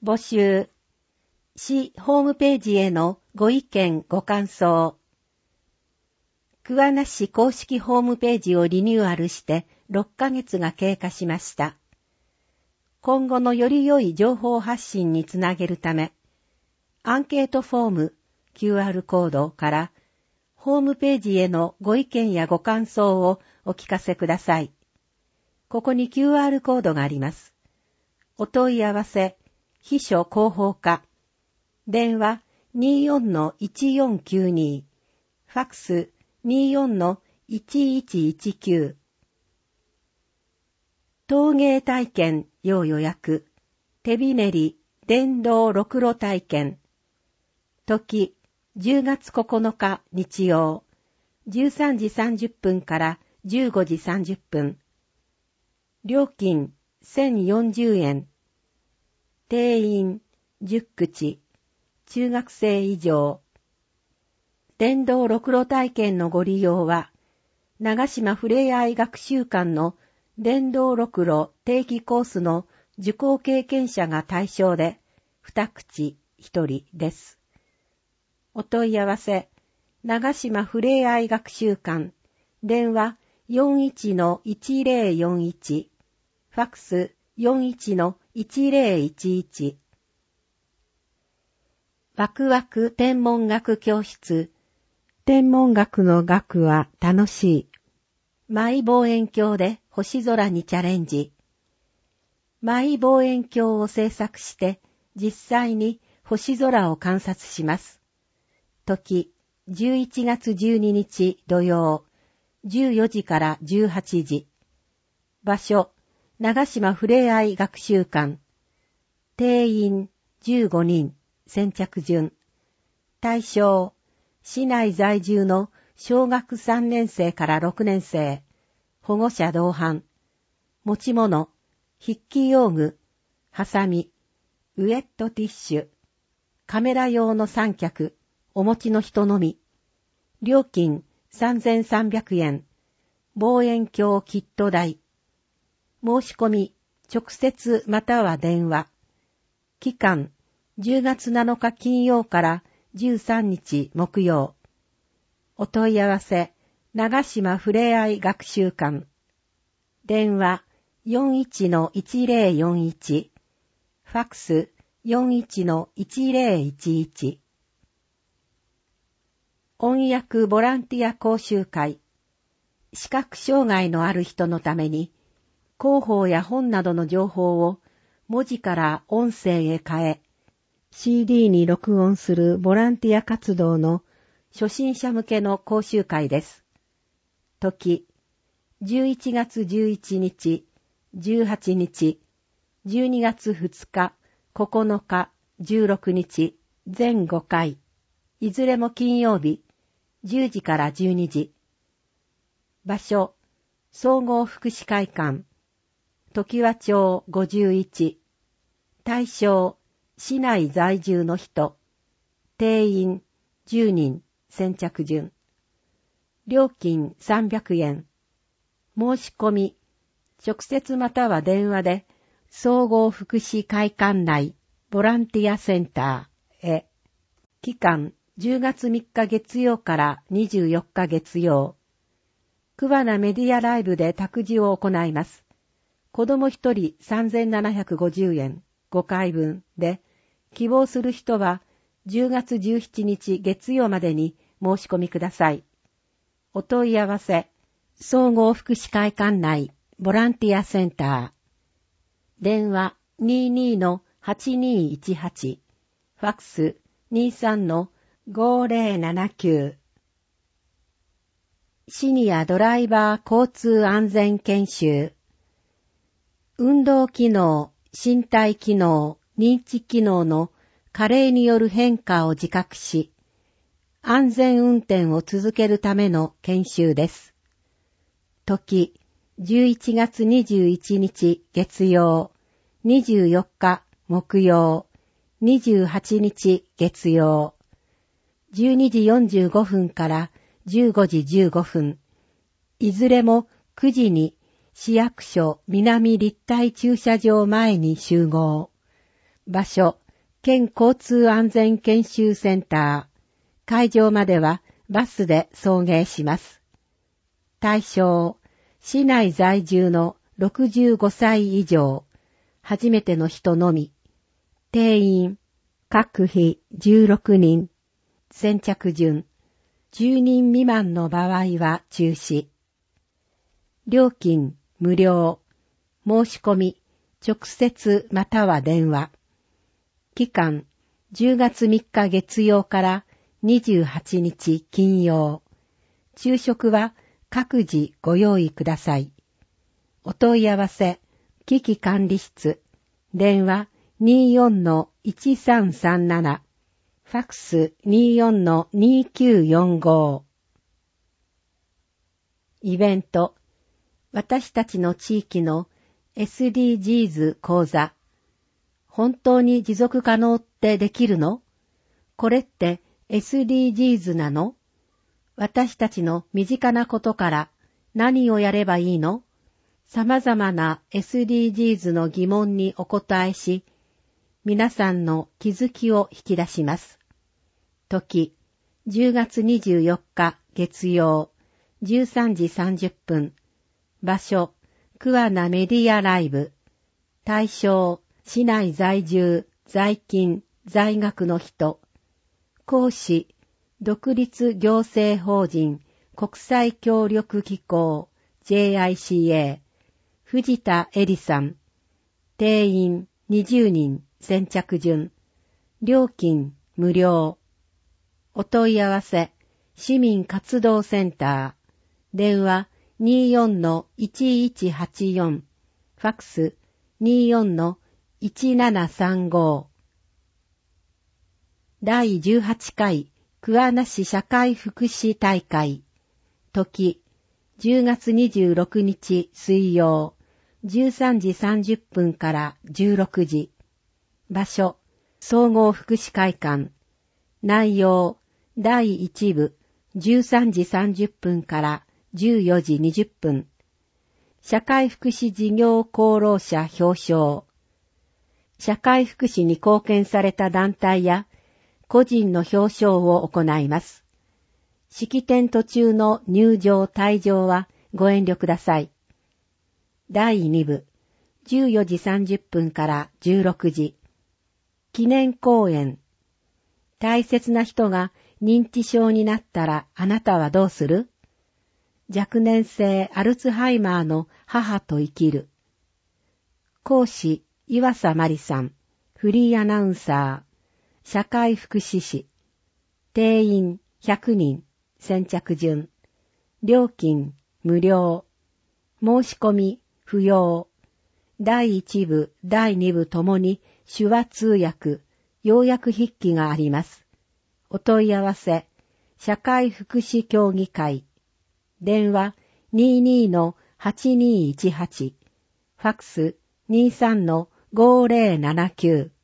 募集。市ホームページへのご意見ご感想。桑名市公式ホームページをリニューアルして6ヶ月が経過しました。今後のより良い情報発信につなげるため、アンケートフォーム QR コードからホームページへのご意見やご感想をお聞かせください。ここに QR コードがあります。お問い合わせ、秘書広報課、電話 24-1492、ファックス 24-1119。陶芸体験要予約、手びねり電動ろくろ体験。時、10月9日日曜、13時30分から15時30分。料金1040円。定員10口。中学生以上。電動ろくろ体験のご利用は、長島ふれあい学習館の電動ろくろ定期コースの受講経験者が対象で、2口1人です。お問い合わせ、長島ふれあい学習館、電話 41-1041、ファックス 41-1011。ワクワク天文学教室。天文学の学は楽しい。マイ望遠鏡で星空にチャレンジ。マイ望遠鏡を製作して実際に星空を観察します。時、11月12日土曜、14時から18時。場所、長島ふれあい学習館。定員15人、先着順。対象、市内在住の小学3年生から6年生、保護者同伴。持ち物、筆記用具、ハサミ、ウエットティッシュ、カメラ用の三脚、お持ちの人のみ。料金3300円。望遠鏡キット代。申し込み、直接または電話。期間、10月7日金曜から13日木曜。お問い合わせ、長島ふれあい学習館。電話 41-1041。ファックス 41-1011。音訳ボランティア講習会。視覚障害のある人のために、広報や本などの情報を文字から音声へ変え、CD に録音するボランティア活動の初心者向けの講習会です。時、11月11日、18日、12月2日、9日、16日、全5回、いずれも金曜日、10時から12時。場所、総合福祉会館、常盤町51。対象、市内在住の人。定員、10人、先着順。料金300円。申し込み、直接または電話で、総合福祉会館内ボランティアセンターへ。期間、10月3日月曜から24日月曜。桑名メディアライブで託児を行います。子供1人3750円、5回分で、希望する人は10月17日月曜までに申し込みください。お問い合わせ、総合福祉会館内ボランティアセンター。電話 22-8218。ファックス 23-5079。シニアドライバー交通安全研修。運動機能、身体機能、認知機能の加齢による変化を自覚し、安全運転を続けるための研修です。時、11月21日月曜、24日木曜、28日月曜、12時45分から15時15分、いずれも9時に市役所南立体駐車場前に集合。 場所、県交通安全研修センター。会場まではバスで送迎します。対象、市内在住の65歳以上、初めての人のみ。定員、各日16人。先着順、10人未満の場合は中止。料金、無料。申し込み、直接または電話。期間、10月3日月曜から28日金曜。昼食は各自ご用意ください。お問い合わせ、危機管理室、電話 24-1337、ファクス 24-2945。イベント、私たちの地域の SDGs 講座。本当に持続可能ってできるの？これって SDGs なの？私たちの身近なことから何をやればいいの？様々な SDGs の疑問にお答えし、皆さんの気づきを引き出します。時、10月24日月曜、13時30分。場所、桑名メディアライブ。対象、市内在住、在勤、在学の人。講師、独立行政法人国際協力機構 JICA 藤田恵里さん。定員20人先着順。料金無料。お問い合わせ市民活動センター。電話 24-1184。ファクス 24-1735。第18回桑名市社会福祉大会。時、10月26日水曜、13時30分から16時。場所、総合福祉会館。内容、第1部、13時30分から14時20分。社会福祉事業功労者表彰。社会福祉に貢献された団体や個人の表彰を行います。式典途中の入場退場はご遠慮ください。第2部、14時30分から16時。記念講演。大切な人が認知症になったらあなたはどうする？若年性アルツハイマーの母と生きる。講師、岩佐まりさん。フリーアナウンサー。社会福祉士。定員100人。先着順。料金無料。申し込み不要。第1部、第2部ともに手話通訳、要約筆記があります。お問い合わせ、社会福祉協議会。電話 22-8218。ファクス 23-5079。